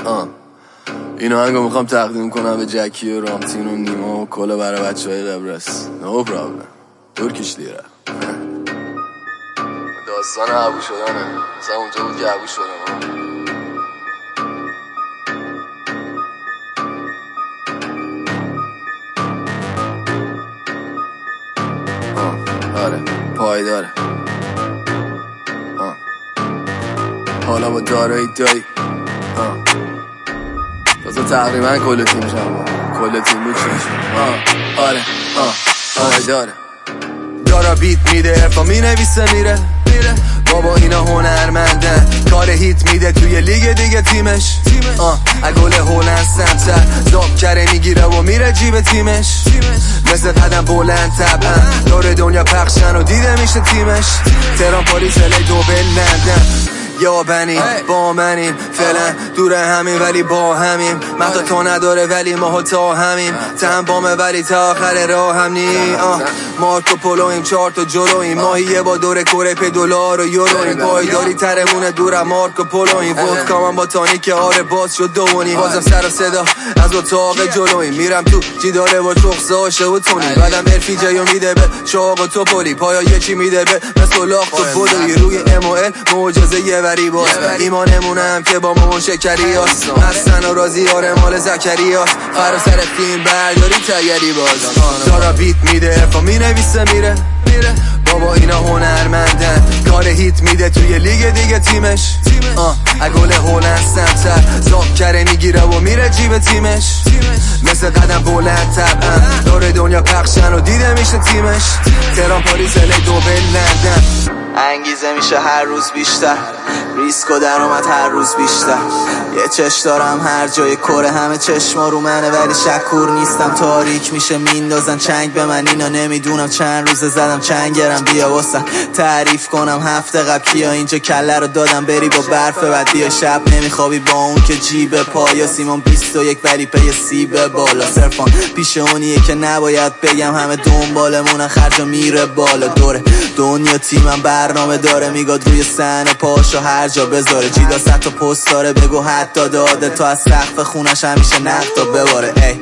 این آهنگو میخوام تقدیم کنم به جکی و رامتین و نیما و کلا برای بچهای قبرس. نو پرابلم. ترکیش لیره. داستان عبو شدنه. مثلا اونجا بود که عبو شدم. آره پایداره. حالا با دارایی دایی تازه تقریبا کل تیم شما کل تیم بود آره پایداره. دارا بیت میده ارفا می نویسه میره بابا اینا هنرمندن. کار هیت میده توی لیگ دیگه تیمش اگل هولند سمتر زاب کره میگیره و میره جیب تیمش. مثل قدم بلند طبعا دور دنیا پخشن و دیده میشه تیمش. تهران پاریس الی دوبل لندن یا بنین با منیم فعلا دور همین ولی با همیم. مهدا تو نداره ولی ما تا همیم. تهم بامه ولی تا آخر راه هم نی. مارکو پولویم 4 تا جلویم. ماهیه با دور کره پی دلار و یورویم. پایداری ترمونه دورم مارکو پولویم. ودکا من با تانیک آره باز شد دوونیم. بازم سر و صدا از اتاق جلویم. میرم تو جیداره با چخصاشه و تونی. بعدم ارفی جایو میده به چاق و توپولی. پایا یکی میده به مثل لاخت و بودوی روی اموئل معجزه وری باز. ایمانمونم که با مامان شکری هست. حسن و رازی آره مال زکری هست. فرا سر فیلم برداری تیری باز. دارا بیت میده ارفا می نویسه میره بابا اینا هنرمندن. کار هیت میده توی لیگ دیگه تیمش اگل هولند سمتر زاب کره میگیره و میره جیب تیمش. مثل قدم بلند طبعا دور دنیا پخشن و دیده میشه تیمش. تهران پاریس الی دوبل لندن. انگیزه میشه هر روز بیشتر. ریسک و درآمد هر روز بیشتر. یه چش دارم هر جای کره همه چشما رو منه ولی شکور نیستم. تاریک میشه میندازن چنگ به من. اینا نمیدونم چند روزه زدم چنگرم. بیا واسن تعریف کنم هفته قبل کیا اینجا کله رو دادم بری با برف. بعد بیا شب نمیخوابی با اون که جیب پایا. سیمان 21 ولی پی سیب بالا. صرفان پیش اونیه که نباید بگم همه دنبالمون خرجا میره بالا. دوره دنیا تیمم برنامه داره میگاد روی صحنه پاشو هر جا بذاره. جیدا 100 تا پست داره بگو حتی داده تا از سقف خونش همیشه نقدا بباره. ای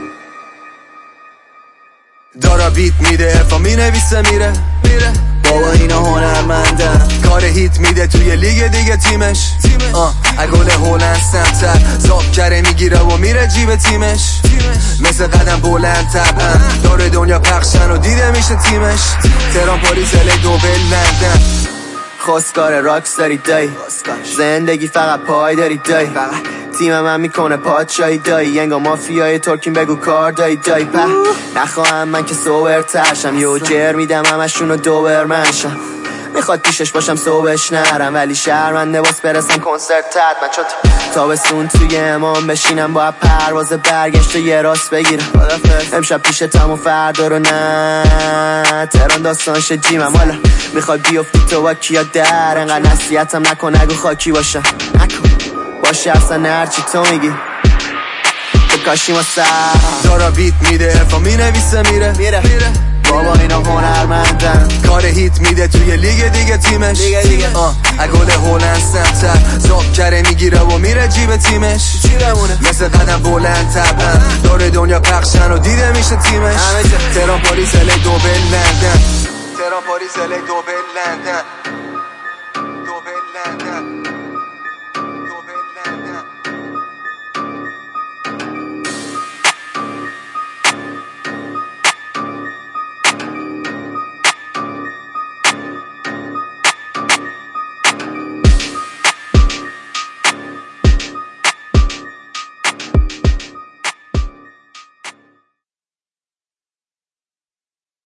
دارا بیت میده ارفا می نویسه میره بابا اینا هنرمندن. کار هیت میده توی لیگ دیگه تیمش اگل هولند سمتر زاب کره میگیره و میره جیب تیمش. مثل قدم بلند طبعا دور دنیا پخشن و دیده میشه تیمش. تهران پاریس الی دوبل لندن. خواستگار راکس داری دایی. زندگی فقط پای داری دایی. تیم من میکنه پادشاهی دایی. انگا مافیای ترکیم بگو کار دایی دایی. نخواهم من که سوبرترشم. یو جر میدم همشونو دوبرمنشم. میخواد پیشش باشم صبحش نرم ولی شرمنده باز برسم کنسرت من. چون تابستون توی امام بشینم با پرواز برگشت یه راست بگیرم. امشب پیشتم و فردا رو نه. تهران داستانش جیمم. حالا میخوای بیفتی تو با کیا در. انقدر نصیحتم نکن نگو خاکی باشم. نکن باشه اصلا هرچی تو میگی بکاشی ما سر. دارا بیت میده ارفا می نویسه میره بابا اینا هنرمندن. کار هیت میده توی لیگ دیگه تیمش اگل هولند سمتر زاب کره میگیره و میره جیب تیمش. مثل قدم بلند طبعا دور دنیا پخشن و دیده میشه تیمش. تهران پاریس الی دوبل لندن.